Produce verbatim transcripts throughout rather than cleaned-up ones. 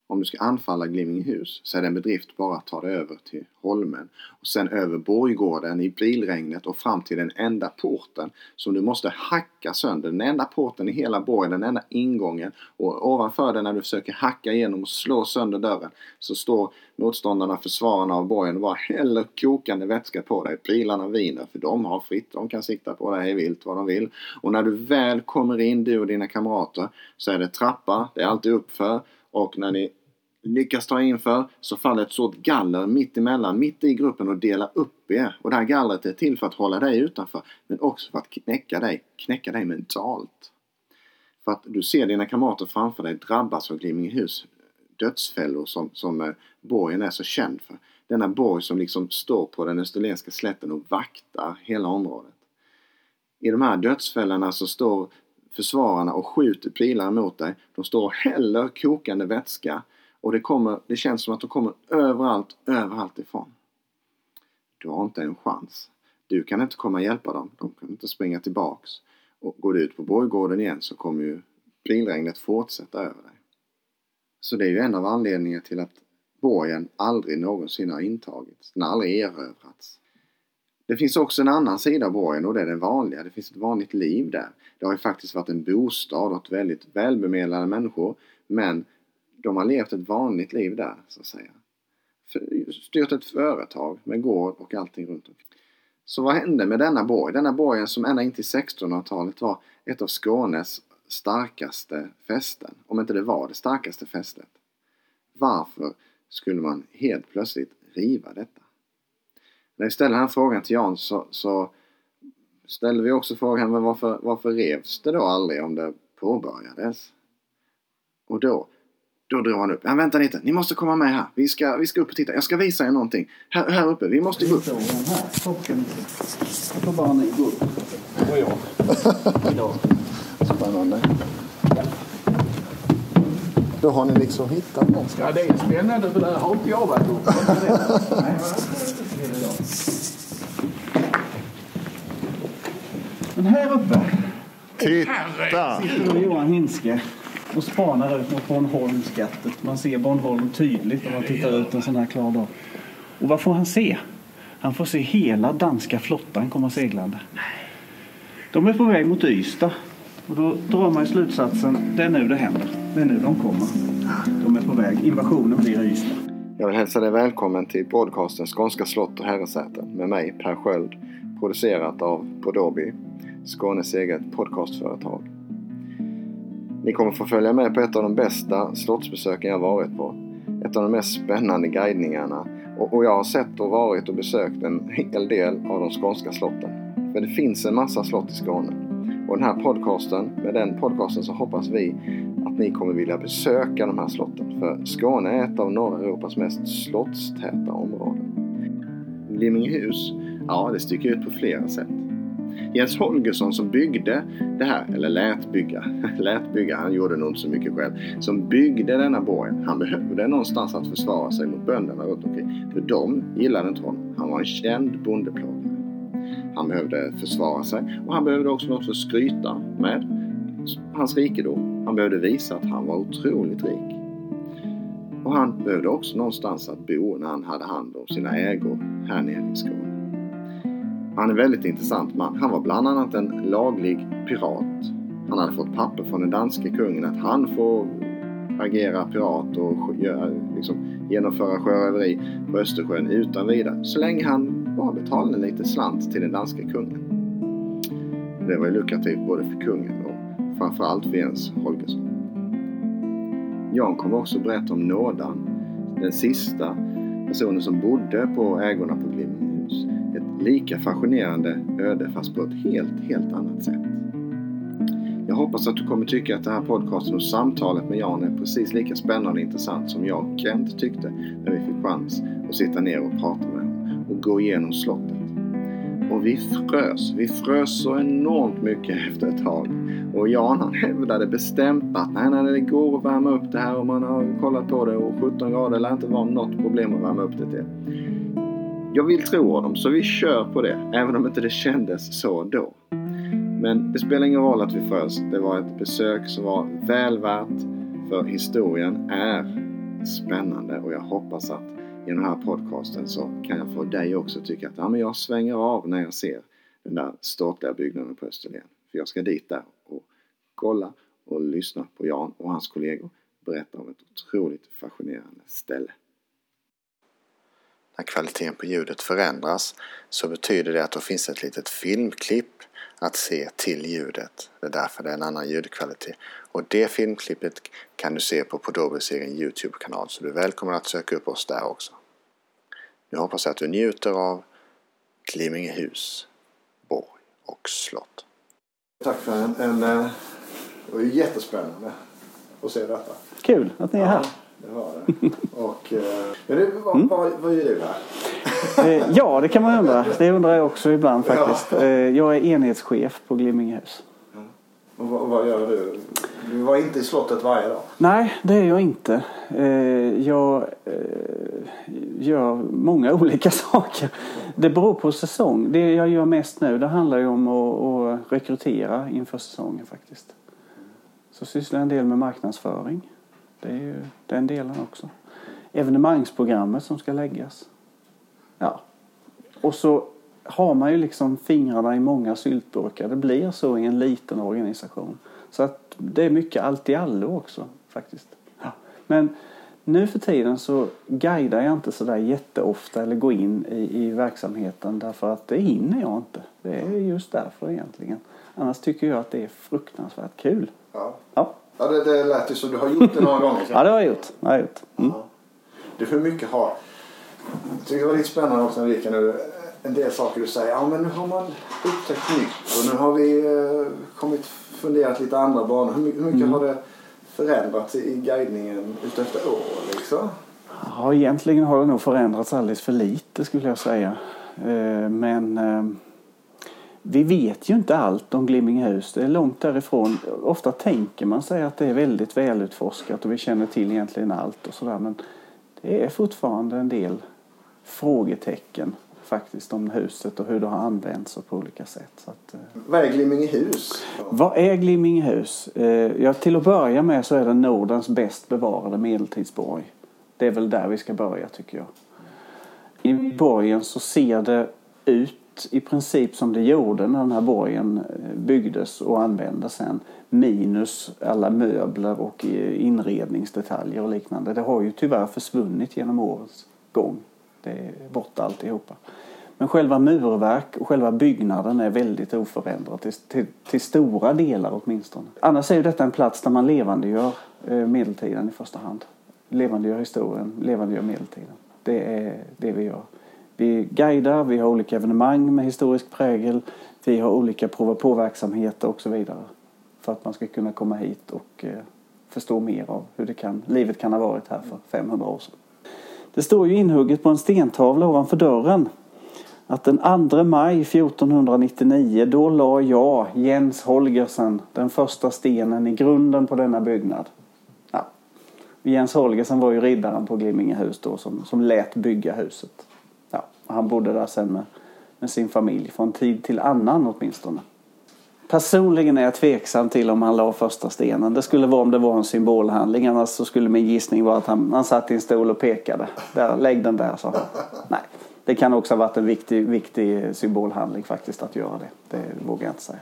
om du ska anfalla Glimmingehus så är det en bedrift bara att ta dig över till Holmen. Och sen över Borggården i bilregnet och fram till den enda porten som du måste hacka sönder. Den enda porten i hela borgen, den enda ingången. Och ovanför den när du försöker hacka igenom och slå sönder dörren så står motståndarna, försvararna av borgen och bara häller kokande vätska på dig. Bilarna viner för de har fritt, de kan sikta på dig vilt vad de vill. Och när du väl kommer in, du och dina kamrater, så är det trappa, det är alltid uppför. Och när ni lyckas ta inför så faller ett sådant galler mitt emellan, mitt i gruppen och delar upp er. Och det här gallret är till för att hålla dig utanför, men också för att knäcka dig, knäcka dig mentalt. För att du ser dina kamrater framför dig drabbas av Glimmingehus dödsfällor som, som borgen är så känd för. Denna borg som liksom står på den österlenska slätten och vaktar hela området. I de här dödsfällorna så står försvararna och skjuter pilar mot dig. De står och häller kokande vätska. Och det, kommer, det känns som att de kommer överallt, överallt ifrån. Du har inte en chans. Du kan inte komma och hjälpa dem. De kan inte springa tillbaks. Och går du ut på Borggården igen så kommer ju pilregnet fortsätta över dig. Så det är ju en av anledningarna till att borgen aldrig någonsin har intagits. Den har aldrig erövrats. Det finns också en annan sida av borgen och det är den vanliga. Det finns ett vanligt liv där. Det har ju faktiskt varit en bostad åt väldigt välbemedlade människor. Men de har levt ett vanligt liv där så att säga. Styrt ett företag med gård och allting runt omkring. Så vad hände med denna borg? Denna borgen som ända in till sextonhundratalet var ett av Skånes starkaste fästen. Om inte det var det starkaste fästet. Varför skulle man helt plötsligt riva detta? När vi ställde den här frågan till Jan så, så ställde vi också frågan men varför, varför revs det då aldrig om det påbörjades? Och då, då drog han upp. Ja, vänta lite, ni måste komma med här. Vi ska, vi ska upp och titta. Jag ska visa er någonting. Här, här uppe, vi måste gå upp. Jag får bara ni gå upp. Och jag. Idag. Spännande. Då har ni liksom hittat något. Ja, det är spännande för det har inte jag varit uppe. Men här uppe. Titta! Sitter Johan Hinske och spanar ut mot Bornholmsskattet. Man ser Bornholm tydligt om man tittar ut en sån här klar dag. Och vad får han se? Han får se hela danska flottan komma seglande. De är på väg mot Ystad. Och då drar man i slutsatsen, det är nu det händer. Det är nu de kommer. De är på väg. Invasionen blir Ystad. Jag vill hälsa dig välkommen till podcasten Skånska slott och herresäten med mig Per Sköld, producerat av Podobi, Skånes eget podcastföretag. Ni kommer få följa med på ett av de bästa slottsbesöken jag varit på. Ett av de mest spännande guidningarna. Och, och jag har sett och varit och besökt en hel del av de skånska slotten. För det finns en massa slott i Skåne. Och den här podcasten, med den podcasten så hoppas vi att ni kommer vilja besöka de här slotten. För Skåne är ett av norra Europas mest slottstäta områden. Glimmingehus, ja det sticker ut på flera sätt. Jens Holgersson som byggde det här, eller lät bygga, lät bygga, han gjorde nog inte så mycket själv, som byggde denna borgen, han behövde någonstans att försvara sig mot bönderna runt omkring. För de gillade inte honom, han var en känd bondeplågare. Han behövde försvara sig och han behövde också något för att skryta med hans rikedom. Han behövde visa att han var otroligt rik. Och han behövde också någonstans att bo när han hade hand om sina ägor här nere i Skåne. Han är en väldigt intressant man. Han var bland annat en laglig pirat. Han hade fått papper från den danske kungen att han får agera pirat och liksom, genomföra sjöröveri på Östersjön utan vidare. Så länge han bara betalade lite slant till den danska kungen. Det var ju lukrativt både för kungen och framförallt för Jens Holgersson. Jan kommer också berätta om Nådan, den sista personen som bodde på ägorna på Glimmingehus. Ett lika fascinerande öde fast på ett helt, helt annat sätt. Jag hoppas att du kommer tycka att det här podcasten och samtalet med Jan är precis lika spännande och intressant som jag och Kent tyckte när vi fick chans att sitta ner och prata med honom och gå igenom slottet. Och vi frös, vi frös så enormt mycket efter ett tag. Och Jan han hävdade bestämt att nej, nej, det går att värma upp det här och man har kollat på det och sjutton grader lär inte vara något problem att värma upp det till. Jag vill tro honom så vi kör på det, även om inte det kändes så då. Men det spelar ingen roll att vi frös. Det var ett besök som var väl värt, för historien är spännande och jag hoppas att i den här podcasten så kan jag få dig också tycka att ja, men jag svänger av när jag ser den där ståtliga byggnaden på Österlen. För jag ska dit där och kolla och lyssna på Jan och hans kollegor berätta om ett otroligt fascinerande ställe. När kvaliteten på ljudet förändras så betyder det att det finns ett litet filmklipp att se till ljudet. Det är därför det är en annan ljudkvalitet. Och det filmklippet kan du se på Podobis egen YouTube-kanal. Så du är välkommen att söka upp oss där också. Nu hoppas jag att du njuter av Glimmingehus, borg och slott. Tack för en... en det var ju jättespännande att se detta. Kul att ni är här. Ja, det var det. Och, men det, vad, mm. vad, vad gör du här? Ja, det kan man undra. Det undrar jag också ibland faktiskt. Ja. Jag är enhetschef på Glimmingehus. Ja. Och vad, vad gör du? Du var inte i slottet varje dag? Nej, det är jag inte. Jag gör många olika saker. Det beror på säsong. Det jag gör mest nu, det handlar ju om att, att rekrytera inför säsongen faktiskt. Så sysslar jag en del med marknadsföring. Det är ju den delen också. Evenemangsprogrammet som ska läggas. Ja. Och så har man ju liksom fingrarna i många syltburkar. Det blir så i en liten organisation. Så att det är mycket allt i allo också faktiskt. Ja. Men nu för tiden så guidar jag inte sådär jätteofta eller går in i, i verksamheten därför att det hinner jag inte. Det är just därför egentligen. Annars tycker jag att det är fruktansvärt kul. Ja. Ja. Ja, det, det lät ju så. Du har gjort det några gånger. Ja, det har jag gjort. Det har jag gjort. Mm. Ja. Du, hur mycket har... Jag tycker det var lite spännande också när vi kan nu... En del saker du säger. Ja, men nu har man upptäckt nytt. Och nu har vi eh, kommit funderat lite andra banor. Hur, hur mycket mm. har det förändrats i, i guidningen utefter år liksom? Ja, egentligen har det nog förändrats alldeles för lite skulle jag säga. Eh, men... Eh, Vi vet ju inte allt om Glimmingehus. Det är långt därifrån. Ofta tänker man sig att det är väldigt välutforskat och vi känner till egentligen allt och sådär. Men det är fortfarande en del frågetecken faktiskt om huset och hur det har använts på olika sätt. Så att, eh. Vad är Glimmingehus? Vad är Glimmingehus? Eh, ja, till att börja med så är det Nordens bäst bevarade medeltidsborg. Det är väl där vi ska börja tycker jag. I borgen så ser det ut i princip som det gjorde när den här borgen byggdes och användes sen. Minus alla möbler och inredningsdetaljer och liknande. Det har ju tyvärr försvunnit genom årets gång. Det är borta alltihopa. Men själva murverk och själva byggnaden är väldigt oförändrad. Till, till, till stora delar åtminstone. Annars är ju detta en plats där man levandegör medeltiden i första hand. Levandegör historien, levandegör medeltiden. Det är det vi gör. Vi guidar, vi har olika evenemang med historisk prägel. Vi har olika prova på-verksamheter och så vidare. För att man ska kunna komma hit och eh, förstå mer av hur det kan, livet kan ha varit här för femhundra år sedan. Det står ju inhugget på en stentavla ovanför dörren. Att den andra maj fjortonhundranittionio då la jag, Jens Holgersen, den första stenen i grunden på denna byggnad. Ja. Jens Holgersen var ju riddaren på Glimmingehus då som, som lät bygga huset. Ja, han bodde där sen med, med sin familj från tid till annan åtminstone. Personligen är jag tveksam till om han la första stenen. Det skulle vara om det var en symbolhandling. Annars så skulle min gissning vara att han, han satt i en stol och pekade. Där, lägg den där, sa han. Nej, det kan också ha varit en viktig, viktig symbolhandling faktiskt att göra det. Det vågar jag inte säga.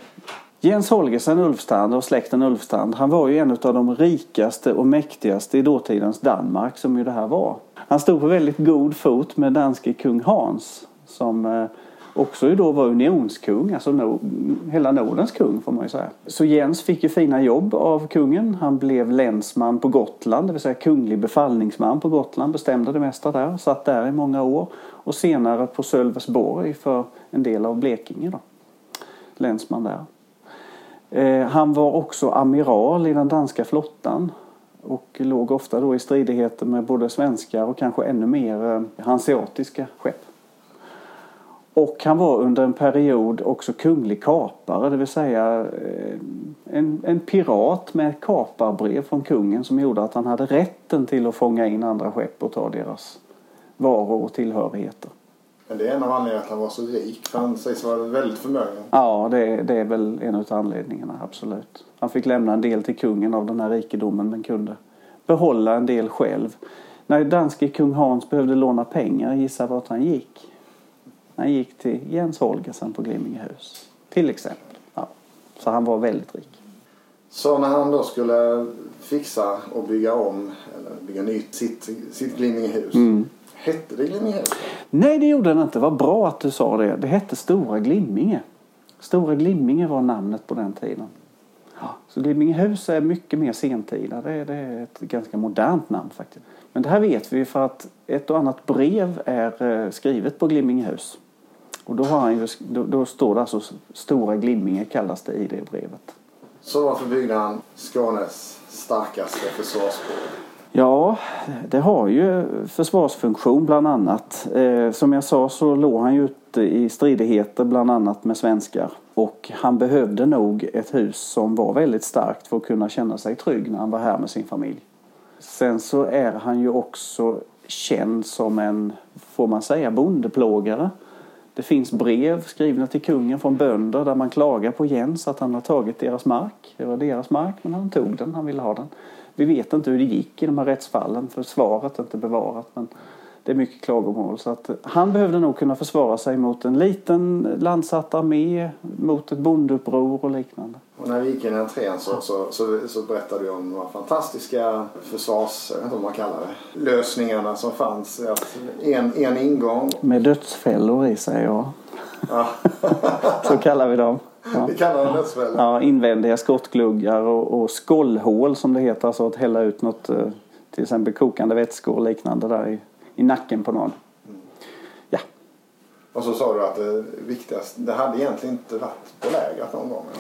Jens Holgersen Ulfstrand och släkten Ulfstrand, han var ju en av de rikaste och mäktigaste i dåtidens Danmark som ju det här var. Han stod på väldigt god fot med danske kung Hans som också ju då var unionskung, alltså no, hela Nordens kung får man ju säga. Så Jens fick ju fina jobb av kungen. Han blev länsman på Gotland, det vill säga kunglig befallningsman på Gotland, bestämde det mesta där, satt där i många år och senare på Sölvesborg för en del av Blekinge då. Länsman där. Eh, han var också amiral i den danska flottan och låg ofta då i stridigheter med både svenskar och kanske ännu mer eh, hanseatiska skepp. Och han var under en period också kunglig kapare, det vill säga eh, en, en pirat med ett kaparbrev från kungen som gjorde att han hade rätten till att fånga in andra skepp och ta deras varor och tillhörigheter. Men det är en av anledningarna att han var så rik, för han sägs vara väldigt förmögen. Ja, det, det är väl en av anledningarna, absolut. Han fick lämna en del till kungen av den här rikedomen men kunde behålla en del själv. När danske kung Hans behövde låna pengar, gissa vart han gick. Han gick till Jens Holgersen på Glimmingehus. Till exempel. Ja. Så han var väldigt rik. Så när han då skulle fixa och bygga om, eller bygga nytt sitt, sitt Glimmingehus. Mm. Hette det Glimmingehus? Nej, det gjorde det inte. Det var bra att du sa det. Det hette Stora Glimminge. Stora Glimminge var namnet på den tiden. Ja. Så Glimmingehus är mycket mer sentida. Det är, det är ett ganska modernt namn faktiskt. Men det här vet vi för att ett och annat brev är skrivet på Glimmingehus. Och då, har han ju, då, då står det alltså Stora Glimminge kallas det i det brevet. Så varför byggde han Skånes starkaste försvarsbord? Ja, det har ju försvarsfunktion bland annat. Eh, som jag sa så låg han ju ute i stridigheter bland annat med svenskar. Och han behövde nog ett hus som var väldigt starkt för att kunna känna sig trygg när han var här med sin familj. Sen så är han ju också känd som en, får man säga, bondeplågare. Det finns brev skrivna till kungen från bönder där man klagar på Jens att han har tagit deras mark. Det var deras mark men han tog den, han ville ha den. Vi vet inte hur det gick i de här rättsfallen, försvaret är inte bevarat, men det är mycket klagomål. Så att han behövde nog kunna försvara sig mot en liten landsatt armé, mot ett bondeuppror och liknande. Och när vi gick in i entrén så, så, så, så berättade vi om de fantastiska försvars, jag vet inte vad man kallar det, lösningarna som fanns. Att en, en ingång. Med dödsfällor i sig, ja. Ja. Så kallar vi dem. Ja. Vi kallar dem dödsfällor. Ja, invändiga skottgluggar och, och skållhål som det heter. Alltså att hälla ut något, till exempel kokande vätskor och liknande där i, i nacken på någon. Mm. Ja. Och så sa du att det viktigaste, det hade egentligen inte varit belägrat någon gång.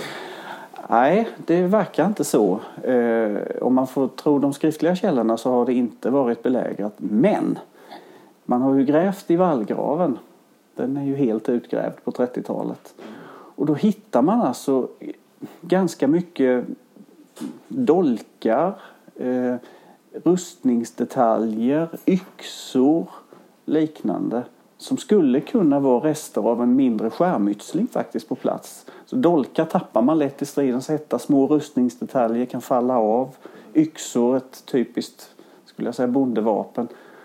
Nej, det verkar inte så. Eh, om man får tro de skriftliga källorna så har det inte varit belägrat. Men man har ju grävt i vallgraven. Den är ju helt utgrävd på trettiotalet. Och då hittar man alltså ganska mycket dolkar, eh, rustningsdetaljer, yxor, liknande. Som skulle kunna vara rester av en mindre skärmytsling faktiskt på plats. Så dolkar tappar man lätt i stridens hetta. Små rustningsdetaljer kan falla av. Yxor, ett typiskt, skulle jag säga, bondevapen.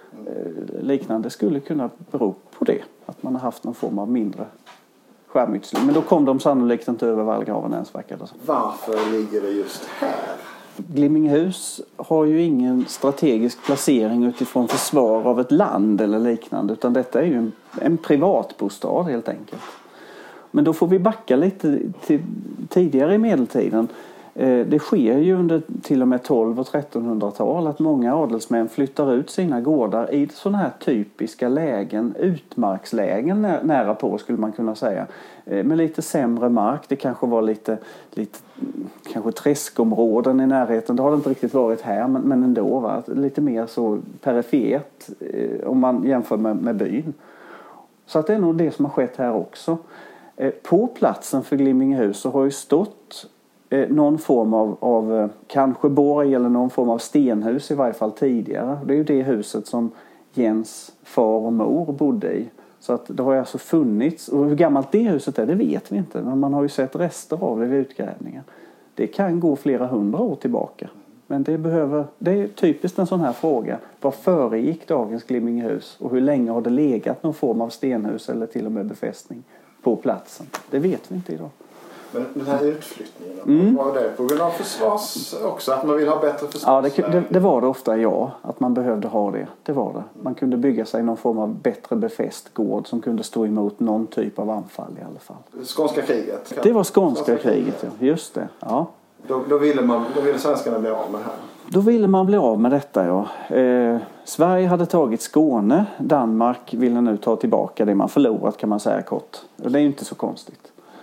Eh, liknande skulle kunna bero på det. Att man har haft någon form av mindre skärmytsling. Men då kom de sannolikt inte över vallgraven ens, verkar det. Varför ligger det just här? Glimmingehus har ju ingen strategisk placering utifrån försvar av ett land eller liknande, utan detta är ju en, en privatbostad helt enkelt. Men då får vi backa lite till tidigare i medeltiden. Eh, det sker ju under till och med tolv- och trettonhundratal att många adelsmän flyttar ut sina gårdar i sådana här typiska lägen, utmarkslägen nä- nära på skulle man kunna säga. Eh, med lite sämre mark, det kanske var lite, lite kanske träskområden i närheten. Det har det inte riktigt varit här, men, men ändå va? Lite mer så perifert eh, om man jämför med, med byn. Så att det är nog det som har skett här också. Eh, på platsen för Glimmingehus så har ju stått någon form av, av kanske borg eller någon form av stenhus i varje fall tidigare. Det är ju det huset som Jens far och mor bodde i. Så att det har alltså funnits, och hur gammalt det huset är det vet vi inte. Men man har ju sett rester av det vid utgrävningen. Det kan gå flera hundra år tillbaka. Men det behöver, det är typiskt en sån här fråga. Vad föregick dagens Glimmingehus? Och hur länge har det legat någon form av stenhus eller till och med befästning på platsen? Det vet vi inte idag. Men den här utflyttningen, mm. var det på grund av försvars också? Att man vill ha bättre försvars? Ja, det, det, det var det ofta, ja. Att man behövde ha det. Det var det. Man kunde bygga sig någon form av bättre befäst gård som kunde stå emot någon typ av anfall i alla fall. Skånska kriget? Det var skånska, skånska kriget, kriget, ja. Just det, ja. Då, då, ville man, då ville svenskarna bli av med det här? Då ville man bli av med detta, ja. Eh, Sverige hade tagit Skåne. Danmark ville nu ta tillbaka det man förlorat, kan man säga kort. Och det är ju inte så konstigt.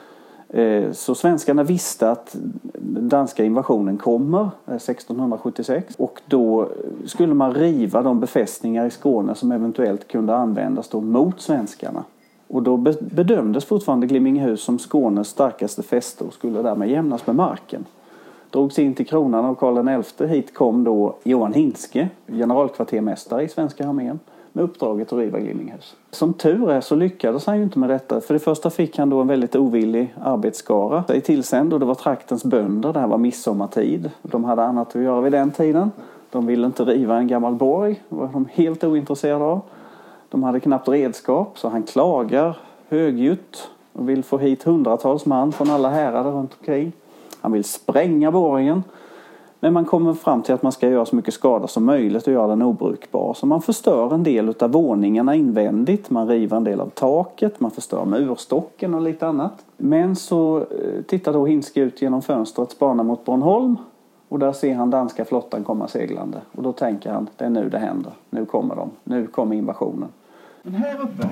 Så svenskarna visste att den danska invasionen kommer sextonhundrasjuttiosex och då skulle man riva de befästningar i Skåne som eventuellt kunde användas då mot svenskarna. Och då bedömdes fortfarande Glimmingehus som Skånes starkaste fäste och skulle därmed jämnas med marken. Drogs in till kronan av Karl den elfte. Hit kom då Johan Hinske, generalkvartermästare i svenska armén, med uppdraget att riva Glimmingehus. Som tur är så lyckades han ju inte med detta. För det första fick han då en väldigt ovillig arbetsskara i tillsänd och det var traktens bönder. Det här var midsommartid. De hade annat att göra vid den tiden. De ville inte riva en gammal borg. Det var de helt ointresserade av. De hade knappt redskap, så han klagar högljutt och vill få hit hundratals man från alla härader runt omkring. Han vill spränga borgen. Men man kommer fram till att man ska göra så mycket skada som möjligt och göra den obrukbar. Så man förstör en del av våningarna invändigt. Man river en del av taket. Man förstör murstocken och lite annat. Men så tittar då Hinske ut genom fönstret, spanar mot Bornholm. Och där ser han danska flottan komma seglande. Och då tänker han, det är nu det händer. Nu kommer de. Nu kommer invasionen. Men här uppe.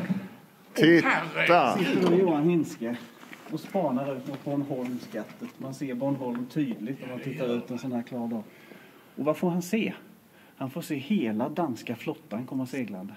Titta! Sitter då Johan Hinske och spanar ut mot Bornholmsskattet. Man ser Bornholm tydligt om man tittar ut en sån här klar dag. Och vad får han se? Han får se hela danska flottan komma seglande.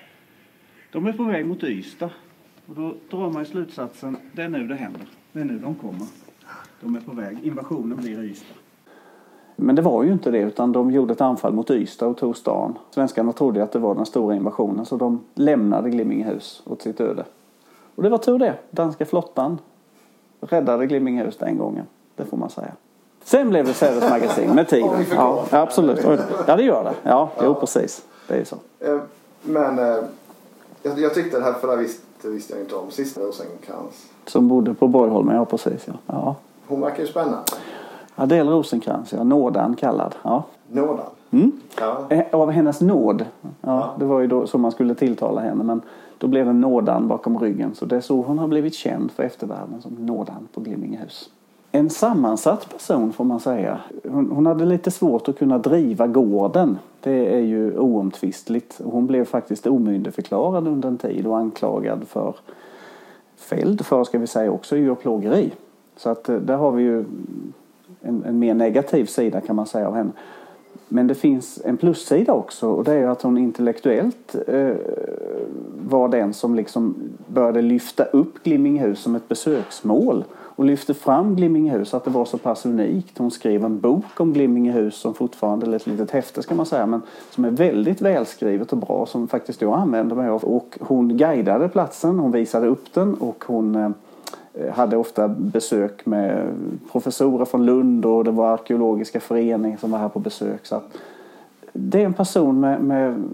De är på väg mot Ystad. Och då drar man i slutsatsen, det är nu det händer. Det är nu de kommer. De är på väg. Invasionen blir Ystad. Men det var ju inte det, utan de gjorde ett anfall mot Ystad och tog stan. Svenskarna trodde att det var den stora invasionen, så de lämnade Glimmingehus åt sitt öde. Och det var tur det. Danska flottan räddade Glimmingehus den gången, det får man säga. Sen blev det Säves magasin med tiden. Ja, absolut. Ja, det gör det. Ja, jo, precis. Det är ju så. Men jag, jag tyckte det här, för det visste, visste jag inte om. Sista Rosenkrantz. Som bodde på Borgholmen, ja precis. Ja. Ja. Hon verkar ju spännande. Adele Rosenkrantz, ja. Nådan kallad. Ja. Nådan? Mm. Ja. Av hennes nåd. Ja, ja. Det var ju då så man skulle tilltala henne. Men då blev det Nådan bakom ryggen. Så det är så hon har blivit känd för eftervärlden, som Nådan på Glimmingehus. En sammansatt person får man säga. Hon, hon hade lite svårt att kunna driva gården. Det är ju oomtvistligt. Hon blev faktiskt omyndigförklarad under en tid och anklagad för fälld för, ska vi säga, också djurplågeri. Så att där har vi ju en, en mer negativ sida, kan man säga, av henne. Men det finns en plussida också, och det är att hon intellektuellt eh, var den som liksom började lyfta upp Glimmingehus som ett besöksmål och lyfte fram Glimmingehus, att det var så pass unikt. Hon skrev en bok om Glimmingehus som fortfarande är ett litet häfte, ska man säga, men som är väldigt välskrivet och bra, som faktiskt jag använder mig av. Och hon guidade platsen, hon visade upp den, och hon eh, hade ofta besök med professorer från Lund, och det var arkeologiska föreningar som var här på besök. Så att det är en person med, med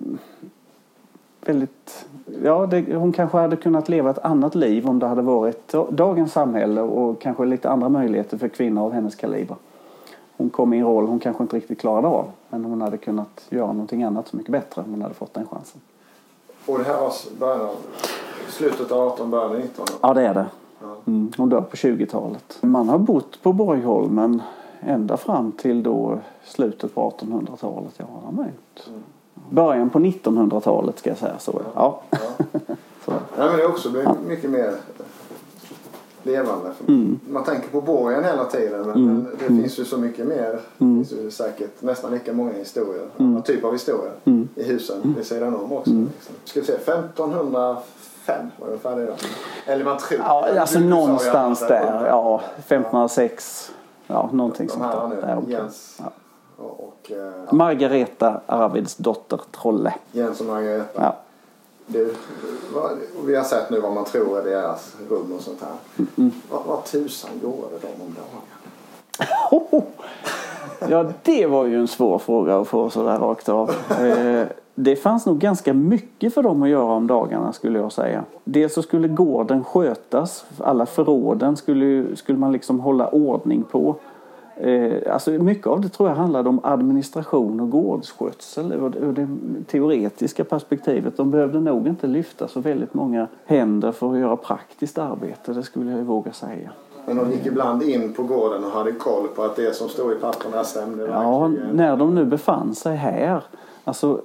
väldigt... Ja, det, hon kanske hade kunnat leva ett annat liv om det hade varit dagens samhälle och kanske lite andra möjligheter för kvinnor av hennes kaliber. Hon kom i en roll hon kanske inte riktigt klarade av, men hon hade kunnat göra någonting annat så mycket bättre om hon hade fått den chansen. Och det här var början av, slutet av artonhundratalet, början av nittonhundratalet? Ja, det är det. Mm, hon dör på tjugotalet. Man har bott på Borgholmen ända fram till då slutet på artonhundratalet. Ja, det har man gjort. Mm. Början på nittonhundratalet, ska jag säga så. Ja. Ja. Så. Ja, men det är också ja. mycket mer levande. Mm. Man tänker på borgen hela tiden, men mm. det mm. finns ju så mycket mer. Mm. Det finns ju säkert nästan lika många historier. Mm. Alla typer av historier mm. i husen mm. vid sidan om också. Mm. Liksom. Ska vi se, femtonhundrafem var det färdigt då? Eller man tror. Ja, alltså någonstans där. Ja, femtonhundrasex. Ja, någonting de sånt här där. Nu, Jens ja. och... och ja. Margareta Arvids dotter Trolle. Jens och Margareta. Ja. Det, vad, vi har sett nu vad man tror är deras rum och sånt här. Mm. Vad, vad tusan gjorde de om dagen? Ja, det var ju en svår fråga att få så där rakt av. Det fanns nog ganska mycket för dem att göra om dagarna, skulle jag säga. Dels så skulle gården skötas. Alla förråden skulle, skulle man liksom hålla ordning på. Eh, alltså mycket av det tror jag handlade om administration och gårdsskötsel ur det, det teoretiska perspektivet. De behövde nog inte lyfta så väldigt många händer för att göra praktiskt arbete, det skulle jag ju våga säga. Men de gick ibland in på gården och hade koll på att det som stod i papperna stämde. Ja, när de nu befann sig här. Alltså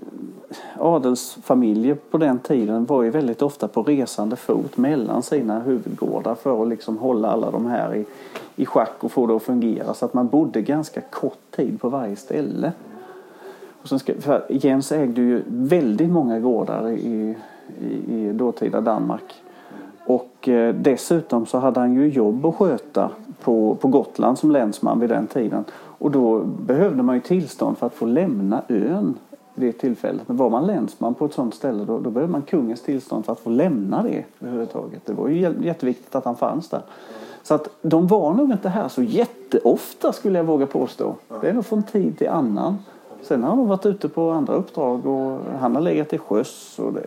adelsfamiljer på den tiden var ju väldigt ofta på resande fot mellan sina huvudgårdar för att liksom hålla alla de här i, i schack och få det att fungera. Så att man bodde ganska kort tid på varje ställe. Och sen ska, för Jens ägde ju väldigt många gårdar i, i, i dåtida Danmark. Och eh, dessutom så hade han ju jobb att sköta på, på Gotland som länsman vid den tiden. Och då behövde man ju tillstånd för att få lämna ön vid det tillfället. Men var man länsman på ett sådant ställe då, då behövde man kungens tillstånd för att få lämna det överhuvudtaget. Det var ju jätteviktigt att han fanns där. Så att de var nog inte här så jätteofta, skulle jag våga påstå. Det är nog från tid till annan Sen har de varit ute på andra uppdrag och han har legat i sjöss. Och det,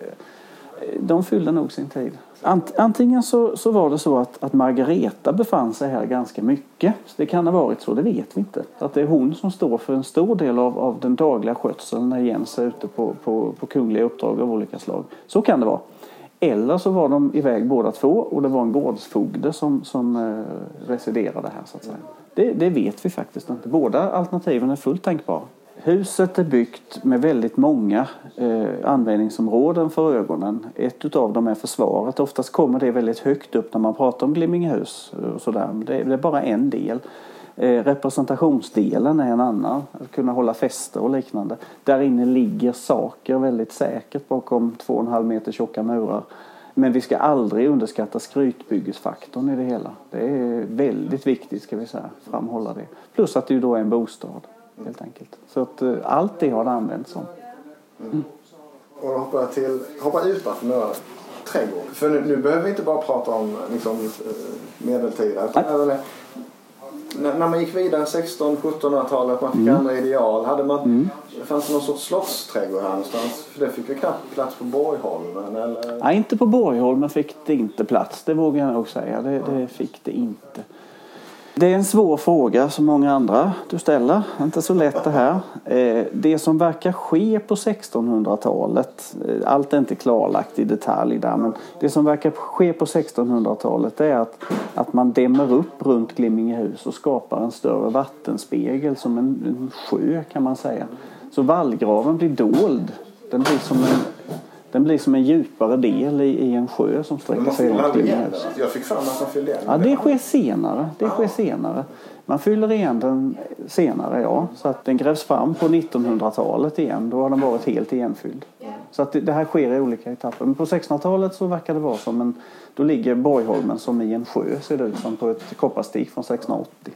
de fyllde nog sin tid. Antingen så, så var det så att, att Margareta befann sig här ganska mycket. Så det kan ha varit så, det vet vi inte. Att det är hon som står för en stor del av, av den dagliga skötseln när Jens är ute på, på, på kungliga uppdrag av olika slag. Så kan det vara. Eller så var de iväg båda två och det var en gårdsfogde som, som eh, residerade här så att säga. Det, det vet vi faktiskt inte. Båda alternativen är fullt tänkbara. Huset är byggt med väldigt många eh, användningsområden för ögonen. Ett av dem är försvaret. Oftast kommer det väldigt högt upp när man pratar om Glimmingehus. Och sådär. Det, det är bara en del. Eh, representationsdelen är en annan. Att kunna hålla fester och liknande. Där inne ligger saker väldigt säkert bakom två och en halv meter tjocka murar. Men vi ska aldrig underskatta skrytbyggesfaktorn i det hela. Det är väldigt viktigt ska vi säga, framhålla det. Plus att det ju då är en bostad. Helt enkelt. Så att uh, allt det har det använts som. Mm. Och då hoppar jag till, hoppar utanför några trädgård. För nu, nu behöver vi inte bara prata om liksom, medeltida. Utan även, när, när man gick vidare sexton sjuttonhundratalet, man fick mm. andra ideal. Hade man, mm. fanns det någon sorts slottsträdgård här någonstans? För det fick ju knappt plats på Borgholmen. Eller? Nej, inte på Borgholmen fick det inte plats. Det vågar jag nog säga. Det, det fick det inte. Det är en svår fråga som många andra du ställer. Inte så lätt det här. Det som verkar ske på sextonhundratalet, allt är inte klarlagt i detalj där, men det som verkar ske på sextonhundratalet är att, att man dämmer upp runt Glimmingehus och skapar en större vattenspegel som en, en sjö kan man säga. Så vallgraven blir dold. Den blir som en... Den blir som en djupare del i, i en sjö som sträcker sig runt Glimmingehus. Jag fick fram att man fyller igen. Ja, det sker senare. Det sker senare. Man fyller igen den senare, ja. Så att den grävs fram på nittonhundratalet igen. Då har den varit helt igenfylld. Så att det, det här sker i olika etapper. Men på sextonhundratalet så verkar det vara som en... Då ligger Borgholmen som i en sjö, ser det ut som på ett kopparstig från sextonhundraåttio.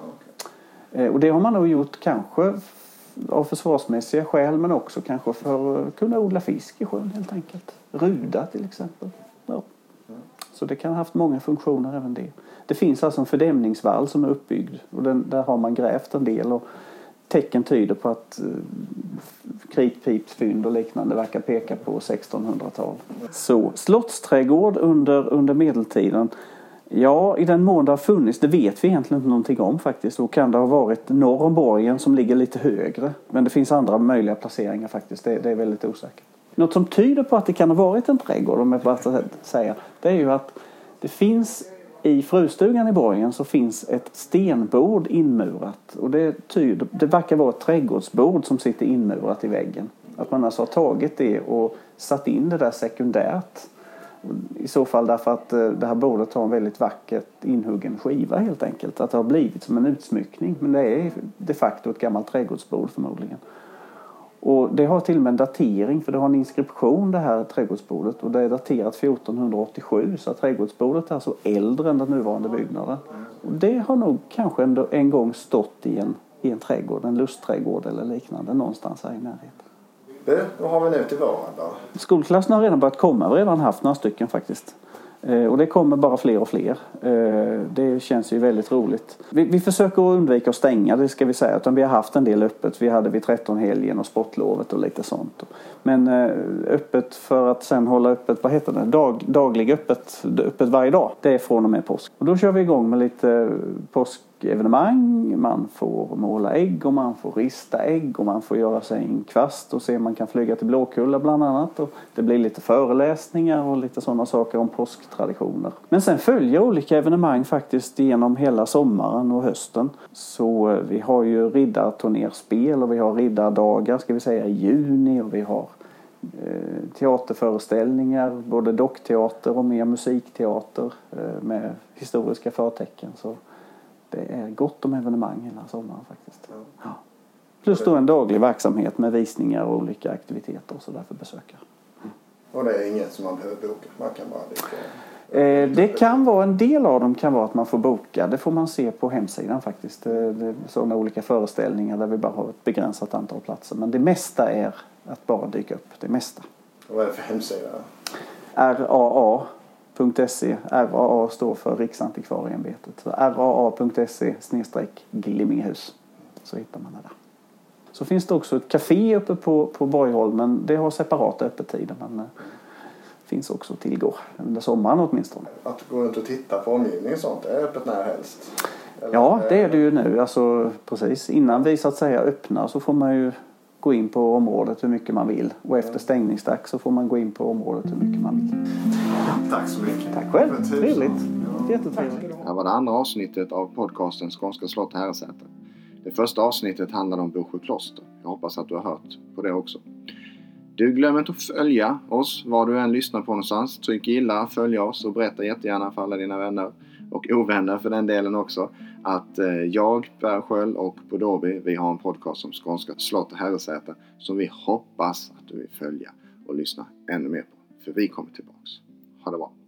Och det har man nog gjort kanske... av försvarsmässiga skäl, men också kanske för att kunna odla fisk i sjön helt enkelt. Ruda till exempel. Ja. Så det kan ha haft många funktioner även det. Det finns alltså en fördämningsvall som är uppbyggd och den, där har man grävt en del och tecken tyder på att uh, kritpipsfynd och liknande verkar peka på sextonhundratal. Så slottsträdgård under, under medeltiden. Ja, i den mån det har funnits, det vet vi egentligen inte någonting om faktiskt. Och kan det ha varit norr om borgen som ligger lite högre. Men det finns andra möjliga placeringar faktiskt, det, det är väldigt osäkert. Något som tyder på att det kan ha varit en trädgård, om jag bara säga, det är ju att det finns i frustugan i borgen så finns ett stenbord inmurat. Och det, tyder, det verkar vara ett trädgårdsbord som sitter inmurat i väggen. Att man alltså har tagit det och satt in det där sekundärt. I så fall därför att det här bordet har en väldigt vackert inhuggen skiva helt enkelt. Att det har blivit som en utsmyckning. Men det är de facto ett gammalt trädgårdsbord förmodligen. Och det har till och med en datering, för det har en inskription det här trädgårdsbordet. Och det är daterat fjortonhundraåttiosju, så att trädgårdsbordet är alltså äldre än den nuvarande byggnaden. Och det har nog kanske en, en gång stått i en, i en trädgård, en lustträdgård eller liknande någonstans här i närheten. Det, då har vi nu till våren då. Skolklassen har redan börjat komma. Vi har redan haft några stycken faktiskt. Eh, och det kommer bara fler och fler. Eh, det känns ju väldigt roligt. Vi, vi försöker undvika att stänga, det ska vi säga. Utan vi har haft en del öppet. Vi hade vid tretton helgen och sportlovet och lite sånt. Men eh, öppet för att sen hålla öppet, vad heter det? Dag, daglig öppet, öppet varje dag. Det är från och med påsk. Och då kör vi igång med lite påskevenemang. Man får måla ägg och man får rista ägg. Och man får göra sig en kvast och se om man kan flyga till Blåkulla bland annat. Och det blir lite föreläsningar och lite sådana saker om påsktraditioner. Men sen följer olika evenemang faktiskt genom hela sommaren och hösten. Så vi har ju riddarturnerspel och vi har riddardagar ska vi säga i juni. Och vi har eh, teaterföreställningar, både dockteater och mer musikteater eh, med historiska förtecken. Så det är gott om evenemang hela sommaren faktiskt. Ja. Plus då en daglig verksamhet med visningar och olika aktiviteter och så där för besökare. Och det är inget som man behöver boka? Man kan bara dyka? Eh, det kan vara, en del av dem kan vara att man får boka. Det får man se på hemsidan faktiskt. Det, det är sådana olika föreställningar där vi bara har ett begränsat antal platser. Men det mesta är att bara dyka upp. Det mesta. Och vad är det för hemsida? R A A punkt se. R A A står för Riksantikvarieämbetet. R A A punkt se snedstreck Glimmingehus. Så hittar man det där. Så finns det också ett café uppe på, på Borgholmen. Det har separata öppettider, men eh, finns också tillgå under sommaren åtminstone. Att gå runt och titta på omgivningen och sånt, är öppet när helst? Eller? Ja, det är det ju nu. Alltså, precis. Innan vi så att säga öppnar så får man ju gå in på området hur mycket man vill. Och efter stängningsdags så får man gå in på området hur mycket man vill. Tack så mycket. Tack själv. Trevligt. Jättetrevligt. Det här var det andra avsnittet av podcasten Skånska slott och herresäten. Det första avsnittet handlade om Bosjö kloster. Jag hoppas att du har hört på det också. Du glöm inte att följa oss var du än lyssnar på någonstans. Tryck gilla, följa oss och berätta jättegärna för alla dina vänner och ovänner för den delen också att eh, jag, Per Sköld och Podobi, vi har en podcast om Skånska slott och herresäten som vi hoppas att du vill följa och lyssna ännu mer på. För vi kommer tillbaks. Ha det bra.